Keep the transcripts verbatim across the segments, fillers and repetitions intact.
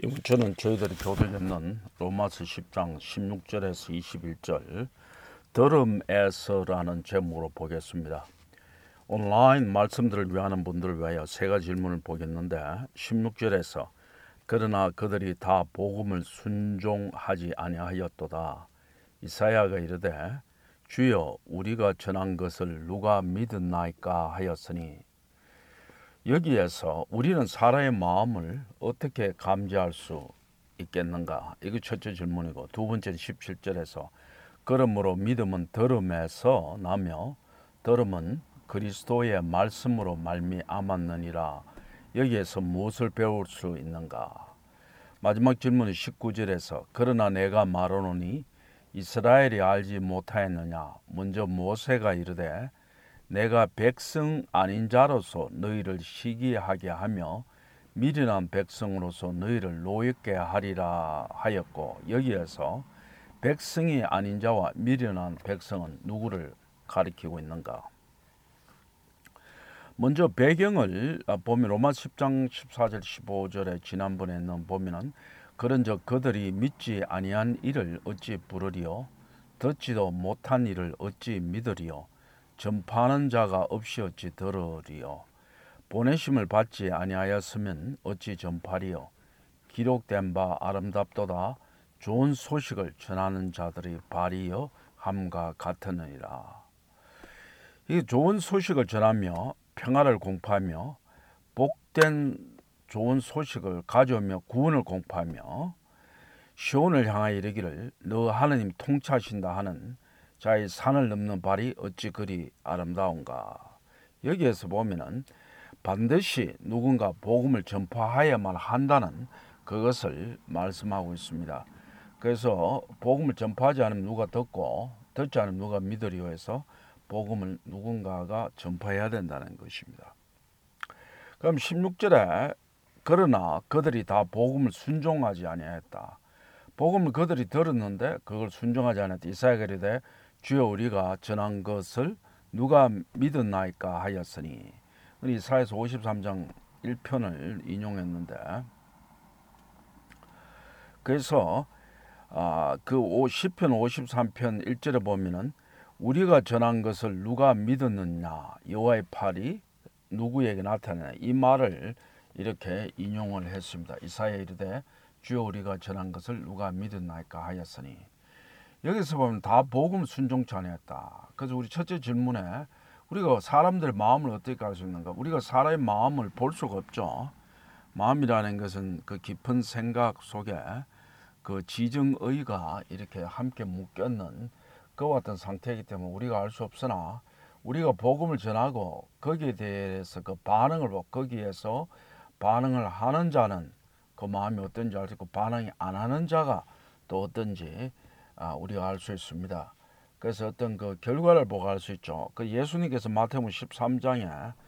이번 주는 저희들이 교독했는 로마서 십 장 십육 절에서 이십일 절 들음에서라는 제목으로 보겠습니다. 온라인 말씀들을 위하는 분들을 위하여 세 가지 질문을 보겠는데, 십육 절에서 그러나 그들이 다 복음을 순종하지 아니하였도다. 이사야가 이르되 주여 우리가 전한 것을 누가 믿었나이까 하였으니, 여기에서 우리는 사람의 마음을 어떻게 감지할 수 있겠는가? 이거 첫째 질문이고, 두 번째는 십칠 절에서 그러므로 믿음은 들음에서 나며 들음은 그리스도의 말씀으로 말미암았느니라. 여기에서 무엇을 배울 수 있는가? 마지막 질문은 십구 절에서 그러나 내가 말하노니 이스라엘이 알지 못하였느냐? 먼저 모세가 이르되 내가 백성 아닌 자로서 너희를 시기하게 하며 미련한 백성으로서 너희를 노엽게 하리라 하였고, 여기에서 백성이 아닌 자와 미련한 백성은 누구를 가리키고 있는가? 먼저 배경을 보면 로마 십 장 십사 절 십오 절에 지난번에는 보면은 그런즉 그들이 믿지 아니한 일을 어찌 부르리요? 듣지도 못한 일을 어찌 믿으리요? 전파하는 자가 없이 어찌 들으리요? 보내심을 받지 아니하였으면 어찌 전파리요? 기록된 바 아름답도다. 좋은 소식을 전하는 자들의 발이여 함과 같으니라. 이 좋은 소식을 전하며 평화를 공포하며 복된 좋은 소식을 가져오며 구원을 공포하며 시온을 향하여 이르기를 너 하느님 통치하신다 하는 자의 산을 넘는 발이 어찌 그리 아름다운가. 여기에서 보면은 반드시 누군가 복음을 전파해야만 한다는 그것을 말씀하고 있습니다. 그래서 복음을 전파하지 않으면 누가 듣고 듣지 않으면 누가 믿으리요 해서 복음을 누군가가 전파해야 된다는 것입니다. 그럼 십육 절에 그러나 그들이 다 복음을 순종하지 아니하였다. 복음을 그들이 들었는데 그걸 순종하지 않았다. 이사야가 이르되 주여 우리가 전한 것을 누가 믿었나이까 하였으니, 이사야서 오십삼 장 일 편을 인용했는데, 그래서 아, 그 십 편 오십삼 편 일 절에 보면은 우리가 전한 것을 누가 믿었느냐, 여호와의 팔이 누구에게 나타나냐, 이 말을 이렇게 인용을 했습니다. 이사야 이르되 주여 우리가 전한 것을 누가 믿었나이까 하였으니, 여기서 보면 다 복음 순종치 아니했다. 그래서 우리 첫째 질문에 우리가 사람들의 마음을 어떻게 알 수 있는가? 우리가 사람의 마음을 볼 수가 없죠. 마음이라는 것은 그 깊은 생각 속에 그 지정의가 이렇게 함께 묶였는 그와 같은 상태이기 때문에 우리가 알 수 없으나, 우리가 복음을 전하고 거기에 대해서 그 반응을 보고 거기에서 반응을 하는 자는 그 마음이 어떤지 알 수 있고, 반응이 안 하는 자가 또 어떤지 아, 우리가 알 수 있습니다. 그래서 어떤 그 결과를 보고 알 수 있죠. 그 예수님께서 마태복음 십삼 장에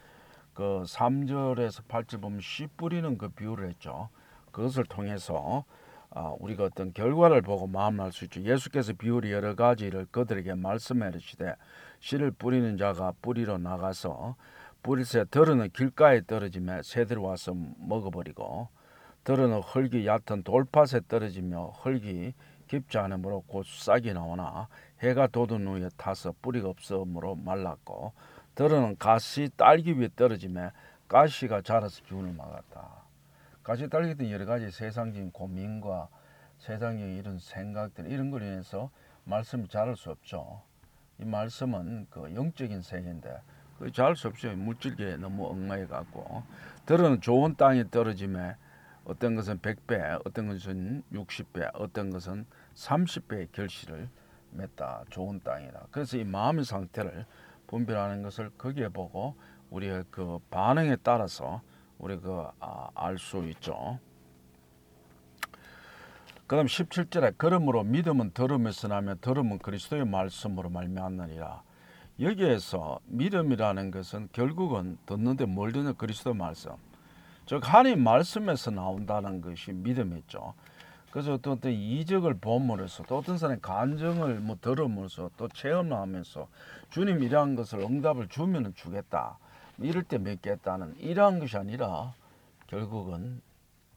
그 삼 절에서 팔 절 보면 씨 뿌리는 그 비유를 했죠. 그것을 통해서 아, 우리가 어떤 결과를 보고 마음을 알 수 있죠. 예수께서 비유를 여러 가지를 그들에게 말씀해 주시되 씨를 뿌리는 자가 뿌리러 나가서 뿌릴새 들어는 길가에 떨어지며 새들이 와서 먹어버리고, 들어는 흙이 얕은 돌밭에 떨어지며 흙이 깊지 않으므로 곧 싹이 나오나 해가 돋은 후에 타서 뿌리가 없으므로 말랐고, 들어는 가시 딸기 위에 떨어지며 가시가 자라서 기운을 막았다. 가시 딸기 등 여러 가지 세상적인 고민과 세상적인 이런 생각들, 이런 걸로 인해서 말씀이 자랄 수 없죠. 이 말씀은 그 영적인 세계인데 그 자랄 수 없어요. 물질계에 너무 얽매여 갖고. 들어는 좋은 땅에 떨어지며 어떤 것은 백 배, 어떤 것은 육십 배, 어떤 것은 삼십 배의 결실을 맺다. 좋은 땅이라. 그래서 이 마음의 상태를 분별하는 것을 거기에 보고 우리의 그 반응에 따라서 우리가 아, 알 수 있죠. 그 다음 십칠 절에 그러므로 믿음은 들음에서 나며 들음은 그리스도의 말씀으로 말미암느니라. 여기에서 믿음이라는 것은 결국은 듣는데 뭘 듣는 그리스도 말씀, 즉 하나님 말씀에서 나온다는 것이 믿음이죠. 그래서 또 어떤 이적을 보므로써 또 어떤 사람의 간증을 뭐 들으면서 또 체험하면서 주님 이러한 것을 응답을 주면은 주겠다, 이럴 때 믿겠다는 이러한 것이 아니라 결국은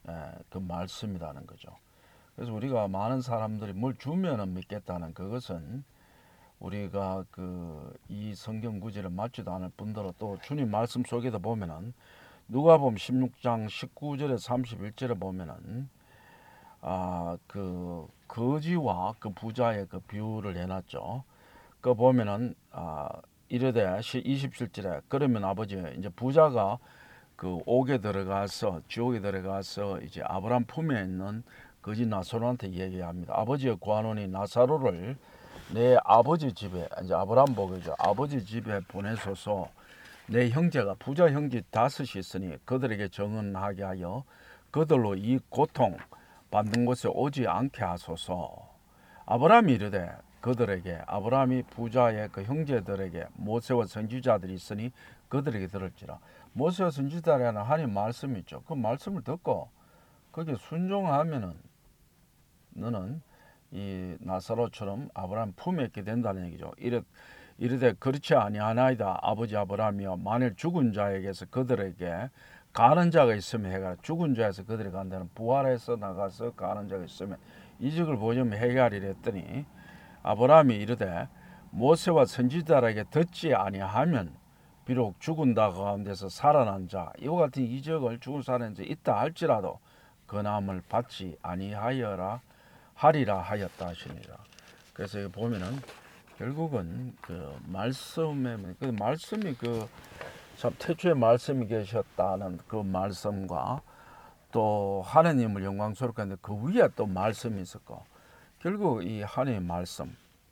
예, 그 말씀이라는 거죠. 그래서 우리가 많은 사람들이 뭘 주면은 믿겠다는 그것은 우리가 그 이 성경 구절에 맞지도 않을 뿐더러 또 주님 말씀 속에도 보면은 누가복음 십육 장 십구 절에 삼십일 절에 보면은 아 그 거지와 그 부자의 그 비유를 해놨죠. 그 보면은 아 이르되 이십칠 절에 그러면 아버지 이제 부자가 그 옥에 들어가서 지옥에 들어가서 이제 아브라함 품에 있는 거지 나사로한테 얘기합니다. 아버지의 구하노니 나사로를 내 아버지 집에 이제 아브라함 보고죠. 아버지 집에 보내소서. 내 형제가 부자 형제 다섯이 있으니 그들에게 정언하게 하여 그들로 이 고통 받는 곳에 오지 않게 하소서. 아브라함이 이르되 그들에게 아브라함이 부자의 그 형제들에게 모세와 선지자들이 있으니 그들에게 들을지라. 모세와 선지자라는 하나님 말씀이 있죠. 그 말씀을 듣고 거기에 순종하면은 너는 이 나사로처럼 아브라함 품에 있게 된다는 얘기죠. 이르, 이르되 그렇지 아니하나이다. 아버지 아브라함이여 만일 죽은 자에게서 그들에게 가는 자가 있으면 해가 죽은 자에서 그들이 간다는 부활해서 나가서 가는 자가 있으면 이적을 보여주면 해가리라 했더니 아브라함이 이르되 모세와 선지자에게 듣지 아니하면 비록 죽은 자 가운데서 살아난 자 이와 같은 이적을 죽은 살아난 자 있다 할지라도 근함을 받지 아니하여라 하리라 하였다 하시니라. 그래서 여기 보면은 결국은 그 말씀에 그 말씀이 그 참 태초에 말씀이 계셨다는 그 말씀과 또 하느님을 영광스럽게 하는데 그 위에 또 말씀이 있었고 결국 이 하느님의 말씀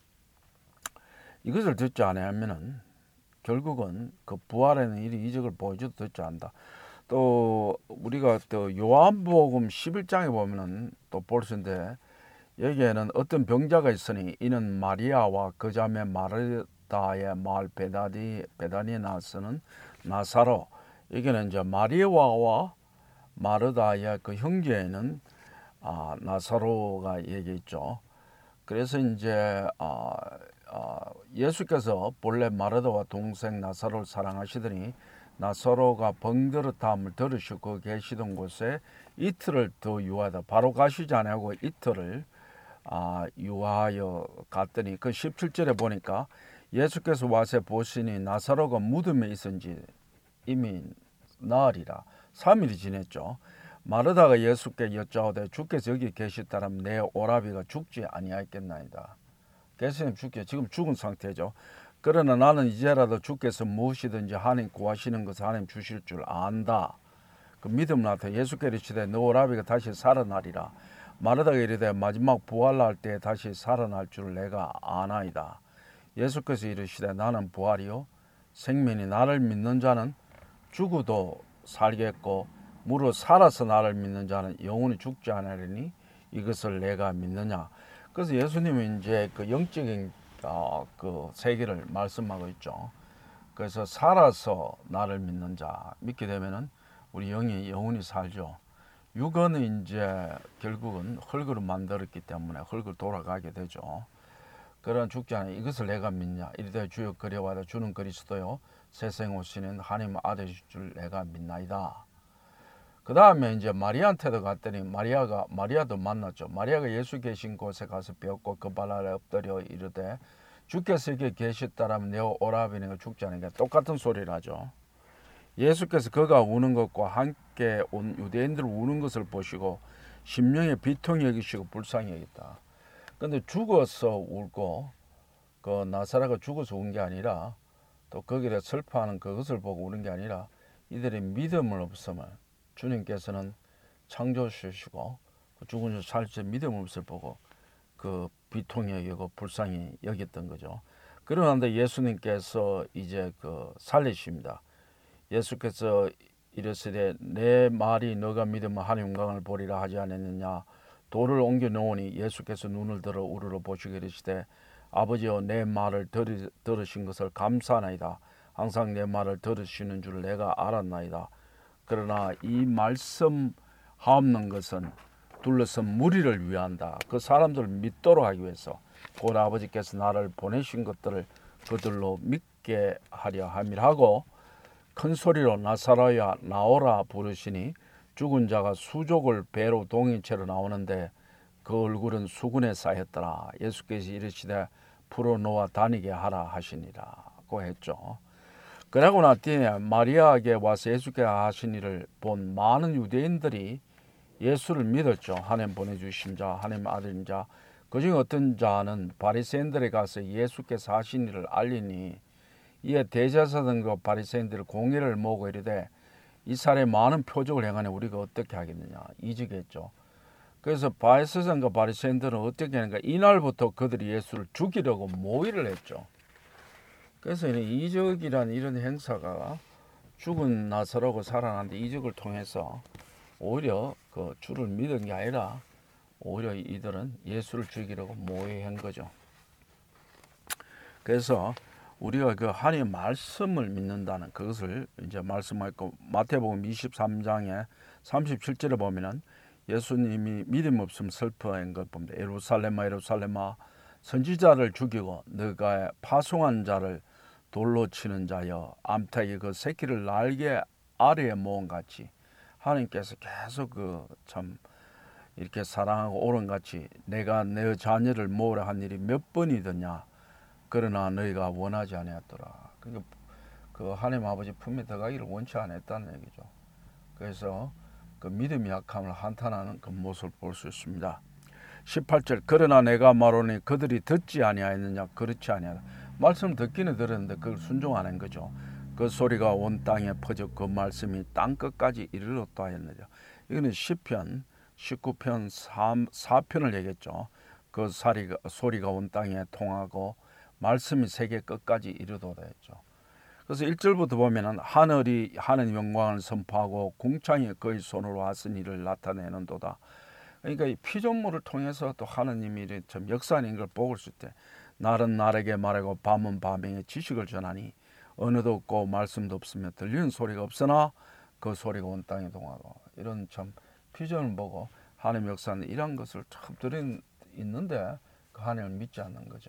이것을 듣지 않으면은 결국은 그 부활에는 이 이적을 보여줘도 듣지 않는다. 또 우리가 또 요한복음 십일 장에 보면은 또 볼 수 있는데 여기에는 어떤 병자가 있으니 이는 마리아와 그 자매 마르다의 마을 베다니 베다니에 나서는 나사로. 여기는 이제 마리아와 마르다의 그 형제에는 아, 나사로가 얘기했죠. 그래서 이제 아, 아, 예수께서 본래 마르다와 동생 나사로를 사랑하시더니 나사로가 병들었다함을 들으시고 계시던 곳에 이틀을 더 유하다. 바로 가시지 않고 이틀을 아, 유하여 갔더니 그 십칠 절에 보니까 예수께서 와서 보시니 나사로가 무덤에 있은지 이미 나으리라. 삼 일이 지냈죠. 마르다가 예수께 여짜오되 주께서 여기 계시다면 내 오라비가 죽지 아니하겠나이다. 예수님 주께 지금 죽은 상태죠. 그러나 나는 이제라도 주께서 무엇이든지 하나님 구하시는 것을 하나님 주실 줄 안다. 그 믿음 나타 예수께 이르시되 너 오라비가 다시 살아나리라. 마르다가 이르되 마지막 부활날 때 다시 살아날 줄 내가 아나이다. 예수께서 이르시되 나는 부활이요 생명이 나를 믿는 자는 죽어도 살겠고 무릇 살아서 나를 믿는 자는 영원히 죽지 않으리니 이것을 내가 믿느냐. 그래서 예수님은 이제 그 영적인 어, 그 세계를 말씀하고 있죠. 그래서 살아서 나를 믿는 자 믿게 되면은 우리 영이 영원히 살죠. 육은 이제 결국은 흙으로 만들었기 때문에 흙으로 돌아가게 되죠. 그런 죽지 않아 이것을 내가 믿냐. 이르되 주여 그리하다 주는 그리스도요 세상 오시는 하나님 아들이실 줄 내가 믿나이다. 그 다음에 이제 마리아한테도 갔더니 마리아가 마리아도 만났죠. 마리아가 예수 계신 곳에 가서 배웠고 그 발 아래 엎드려 이르되 주께서 여기 계셨다라면 내 오라비는 죽지 않으니까 똑같은 소리를 하죠. 예수께서 그가 우는 것과 함께 온 유대인들 우는 것을 보시고 심령의 비통히 여기시고 불쌍히 여겼다. 근데 죽어서 울고 그 나사로가 죽어서 운 게 아니라 또 거기에 슬퍼하는 그것을 보고 우는 게 아니라 이들의 믿음을 없음을 주님께서는 창조주시고 죽은 자 살때 믿음을 없을 보고 그 비통히 여기고 불쌍히 여겼던 거죠. 그러는데 예수님께서 이제 그 살리십니다. 예수께서 이르시되 내 말이 너가 믿으면 하나님 영광을 보리라 하지 않았느냐. 돌을 옮겨 놓으니 예수께서 눈을 들어 우르르 보시고 이르시되 아버지여 내 말을 들으, 들으신 것을 감사하나이다. 항상 내 말을 들으시는 줄 내가 알았나이다. 그러나 이 말씀 하옵는 것은 둘러선 무리를 위한다. 그 사람들을 믿도록 하기 위해서 곧 아버지께서 나를 보내신 것들을 그들로 믿게 하려 함이라 하고 큰 소리로 나사로야 나오라 부르시니 죽은 자가 수족을 배로 동이채로 나오는데 그 얼굴은 수군에 쌓였더라. 예수께서 이르시되 풀어놓아 다니게 하라 하시니라고 했죠. 그러고 나뒤 마리아에게 와서 예수께 하신 일을 본 많은 유대인들이 예수를 믿었죠. 하나님 보내주신 자, 하나님 아들인 자. 그중에 어떤 자는 바리새인들에 가서 예수께서 하신 일을 알리니 이에 대제사장과 바리새인들 공의를 모으고 이르되 이 사람이 많은 표적을 행하니 우리가 어떻게 하겠느냐 이직했죠. 그래서 바리새인과 바리새인들은 어떻게 하는가, 이날부터 그들이 예수를 죽이려고 모의를 했죠. 그래서 이적이란 이런 행사가 죽은 나사로가 살아났는데 이적을 통해서 오히려 그 주를 믿은 게 아니라 오히려 이들은 예수를 죽이려고 모의한 거죠. 그래서 우리가 그 하나님의 말씀을 믿는다는 그것을 이제 말씀하고, 마태복음 이십삼 장에 삼십칠 절에 보면은 예수님이 믿음 없음 슬퍼한 것 봅니다. 예루살렘아 예루살렘아 선지자를 죽이고 너가 파송한 자를 돌로 치는 자여 암탉이 그 새끼를 날개 아래에 모은 같이 하나님께서 계속 그 참 이렇게 사랑하고 오른같이 내가 내 자녀를 모으라 한 일이 몇 번이더냐 그러나 너희가 원하지 아니었더라. 그러니까 그 하나님 아버지 품에 들어가기를 원치 않았다는 얘기죠. 그래서 그 믿음의 약함을 한탄하는 그 모습을 볼 수 있습니다. 십팔 절 그러나 내가 말하노니 그들이 듣지 아니하였느냐 그렇지 아니하다. 말씀 듣기는 들었는데 그걸 순종 안 한 거죠. 그 소리가 온 땅에 퍼져 그 말씀이 땅 끝까지 이르렀다 하였느냐. 이거는 시편 십구 편 사 편을 얘기했죠. 그 소리가, 소리가 온 땅에 통하고 말씀이 세계 끝까지 이르도다 했죠. 그래서 일 절부터 보면은 하늘이 하나님 영광을 선포하고 궁창이 그의 손으로 하신 일을 나타내는도다. 그러니까 이 피조물을 통해서 또 하나님이 참 역사하는 걸 보고 있을 때 날은 날에게 말하고 밤은 밤에 지식을 전하니 언어도 없고 말씀도 없으며 들리는 소리가 없으나 그 소리가 온 땅에 동하고 이런 참 피조물을 보고 하나님 역사는 이런 것을 참 들은 있는데 그 하나님을 믿지 않는 거죠.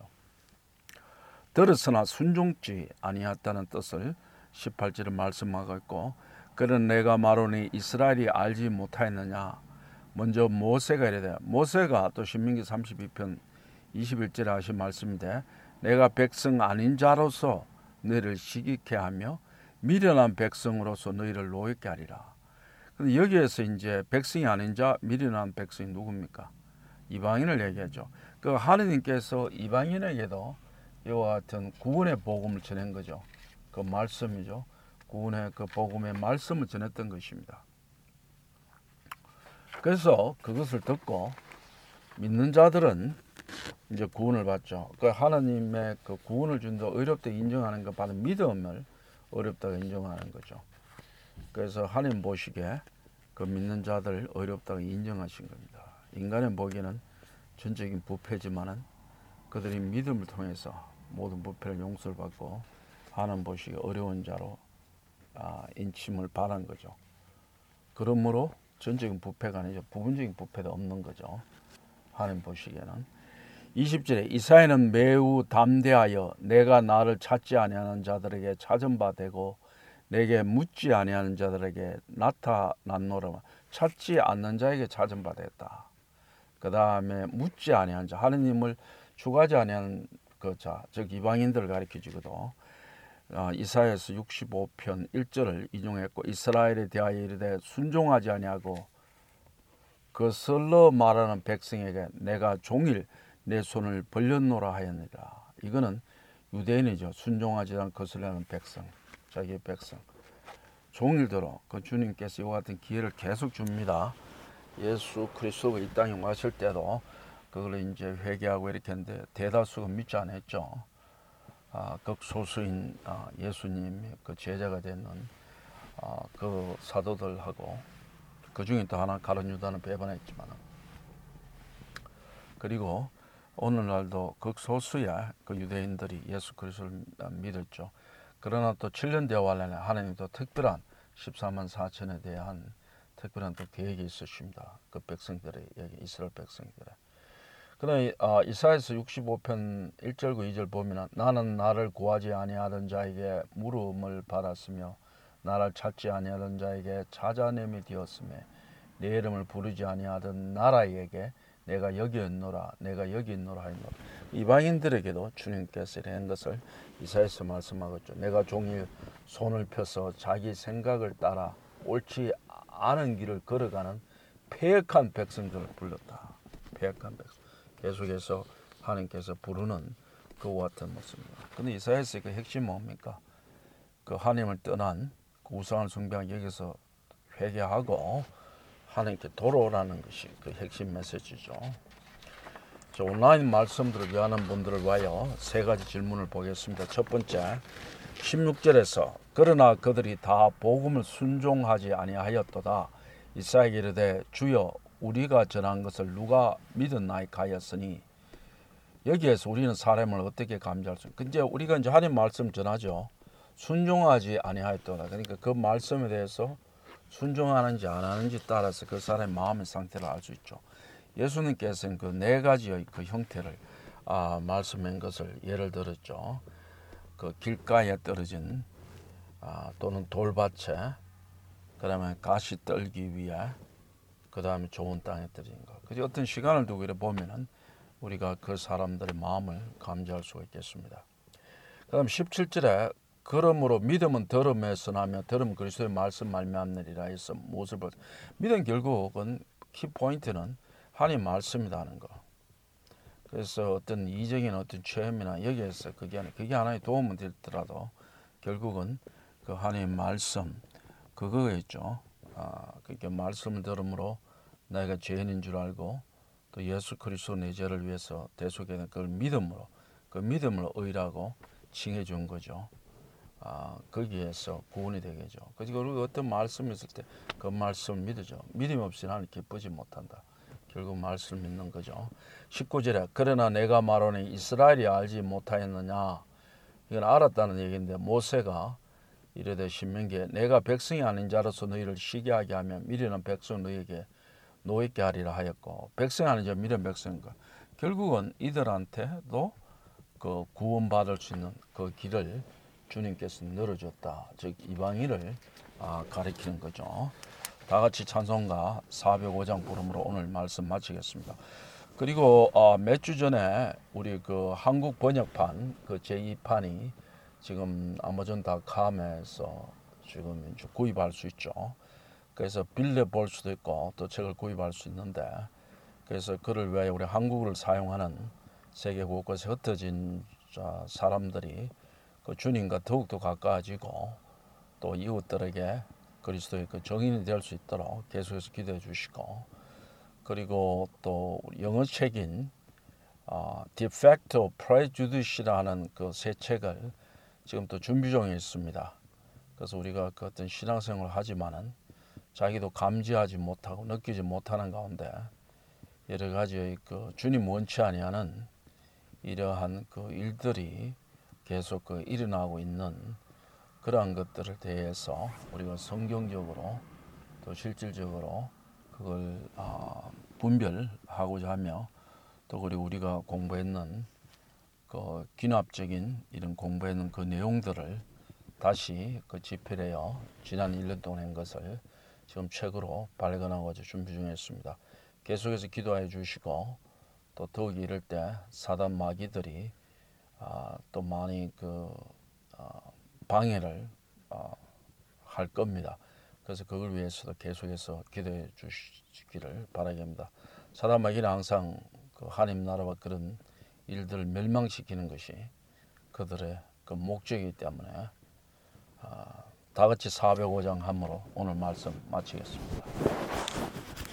들었으나 순종치 아니했다는 뜻을 십팔 절에 말씀하고 있고 그런 내가 말하니 이스라엘이 알지 못하였느냐. 먼저 모세가 이르되 모세가 또 신명기 삼십이 편 이십일 절에 하신 말씀인데 내가 백성 아닌 자로서 너희를 시기케 하며 미련한 백성으로서 너희를 노엽게 하리라. 근데 여기에서 이제 백성이 아닌 자 미련한 백성이 누굽니까? 이방인을 얘기하죠. 그 하느님께서 이방인에게도 이와 같은 구원의 복음을 전한 거죠. 그 말씀이죠. 구원의 그 복음의 말씀을 전했던 것입니다. 그래서 그것을 듣고 믿는 자들은 이제 구원을 받죠. 그 하나님의 그 구원을 준다 어렵다 인정하는 것 받은 믿음을 어렵다고 인정하는 거죠. 그래서 하나님 보시기에 그 믿는 자들 어렵다고 인정하신 겁니다. 인간의 보기에는 전적인 부패지만은 그들이 믿음을 통해서 모든 부패를 용서를 받고 하나님 보시기에 어려운 자로 아, 인침을 바란 거죠. 그러므로 전적인 부패가 아니죠. 부분적인 부패도 없는 거죠. 하나님 보시기에는. 이십 절에 이사야는 매우 담대하여 내가 나를 찾지 아니하는 자들에게 찾은 바 되고 내게 묻지 아니하는 자들에게 나타났노라. 찾지 않는 자에게 찾은 바 됐다. 그 다음에 묻지 아니하는 자, 하느님을 추구하지 아니하는 그 자, 즉 이방인들을 가리켜 주거든. 어, 이사야서 육십오 편 일 절을 인용했고 이스라엘에 대하여 이르되 순종하지 아니하고 그 설러 말하는 백성에게 내가 종일 내 손을 벌렸노라 하였느니라. 이거는 유대인이죠. 순종하지 않고 거슬리는 백성, 자기의 백성. 종일도록 그 주님께서 이와 같은 기회를 계속 줍니다. 예수 그리스도가 이 땅에 왔을 때도 그걸 이제 회개하고 이렇게 했는데 대다수가 믿지 않았죠. 아, 극소수인 아, 예수님 그 제자가 되는 아, 그 사도들하고 그 중에 또 하나 가룟 유다는 배반했지만 그리고 오늘날도 극소수의 그 유대인들이 예수 그리스도를 믿었죠. 그러나 또 칠 년 되어 왔는데 하나님도 특별한 십사만 사천에 대한 특별한 또 계획이 있으십니다. 그 백성들의 여기 이스라엘 백성들의. 그러나 아, 이사야서 육십오 편 일 절과 이 절 보면 나는 나를 구하지 아니하던 자에게 물음을 받았으며 나를 찾지 아니하던 자에게 찾아냄이 되었으며 내 이름을 부르지 아니하던 나라에게 내가 여기 있노라 내가 여기 있노라 하였노라. 이방인들에게도 주님께서 이런 것을 이사야서 말씀하겠죠. 내가 종일 손을 펴서 자기 생각을 따라 옳지 않은 길을 걸어가는 패역한 백성들을 불렀다. 패역한 백성. 계속해서 하나님께서 부르는 그와 같은 모습입니다. 근데 이사야서의 그 핵심은 뭡니까? 그 하나님을 떠난 그 우상을 숭배한 여기서 회개하고 하나님께 돌아오라는 것이 그 핵심 메시지죠. 자, 온라인 말씀들을 위하는 분들을 위하여 세 가지 질문을 보겠습니다. 첫 번째, 십육 절에서 그러나 그들이 다 복음을 순종하지 아니하였도다. 이사야에게 이르되 주여 우리가 전한 것을 누가 믿었나이까 하였으니 여기에서 우리는 사람을 어떻게 감지할 수? 이제 우리가 이제 하나님 말씀 전하죠. 순종하지 아니하였도다. 그러니까 그 말씀에 대해서 순종하는지 안 하는지 따라서 그 사람의 마음의 상태를 알 수 있죠. 예수님께서는 그 네 가지의 그 형태를 아, 말씀한 것을 예를 들었죠. 그 길가에 떨어진 아, 또는 돌밭에, 그다음에 가시 떨기 위해, 그다음에 좋은 땅에 떨어진 것. 그 어떤 시간을 두고 이렇게 보면은 우리가 그 사람들의 마음을 감지할 수가 있겠습니다. 그다음 십칠 절에 그러므로 믿음은 들음에서 나며 들음 그리스도의 말씀 말미암느니라 해서 무엇을 볼 믿음 결국은 키포인트는 하나님 말씀이라는 거. 그래서 어떤 이적인 어떤 체험이나 여기에서 그게 아니 그게 하나의 도움은 되더라도 결국은 그 하나님 말씀 그거겠죠. 아, 그게 말씀을 들음으로 내가 죄인인 줄 알고 또 예수 그리스도 내 죄를 위해서 대속에 그걸 믿음으로 그 믿음을 의라고 칭해 준 거죠. 아, 거기에서 구원이 되겠죠. 그리고 우리가 어떤 말씀이 있을 때 그 말씀을 믿으죠. 믿음 없이는 하나님 기쁘지 못한다. 결국 말씀을 믿는 거죠. 십구 절에 그러나 내가 말하니 이스라엘이 알지 못하였느냐. 이건 알았다는 얘기인데 모세가 이르되 신명기에 내가 백성이 아닌 자로서 너희를 시기하게 하면 미련한 백성 너희에게 노있게 하리라 하였고 백성이 아닌 자 미련한 백성인가. 결국은 이들한테도 그 구원받을 수 있는 그 길을 주님께서 열어줬다. 즉 이방인을 아, 가리키는 거죠. 다 같이 찬송가 사백오 장 부름으로 오늘 말씀 마치겠습니다. 그리고 어, 몇 주 전에 우리 그 한국 번역판 그 제이 판이 지금 아마존닷컴에서 지금 구입할 수 있죠. 그래서 빌려 볼 수도 있고 또 책을 구입할 수 있는데 그래서 그를 위하여 우리 한국어를 사용하는 세계 곳곳에 흩어진 사람들이 그 주님과 더욱더 가까워지고 또 이웃들에게 그리스도의 그 정인이 될 수 있도록 계속해서 기도해 주시고 그리고 또 영어 책인 어, De facto prejudice라는 그 새 책을 지금 또 준비 중에 있습니다. 그래서 우리가 그 어떤 신앙생활을 하지만은 자기도 감지하지 못하고 느끼지 못하는 가운데 여러 가지의 그 주님 원치 아니하는 이러한 그 일들이 계속 그 일어나고 있는 그러한 것들을 대해서 우리가 성경적으로 또 실질적으로 그걸 어, 분별하고자 하며 또 그리고 우리가 공부했는 그 귀납적인 이런 공부했는 그 내용들을 다시 그 집필하여 지난 일 년 동안 한 것을 지금 책으로 발간하고자 준비 중에 있습니다. 계속해서 기도해 주시고 또 더욱 이럴 때 사단 마귀들이 아, 또 많이 그 어, 방해를 어, 할 겁니다. 그래서 그걸 위해서도 계속해서 기도해 주시기를 바라겠습니다. 사단 마귀는 항상 그 하나님 나라와 그런 일들을 멸망시키는 것이 그들의 그 목적이기 때문에 아, 다 같이 사백오 장 함으로 오늘 말씀 마치겠습니다.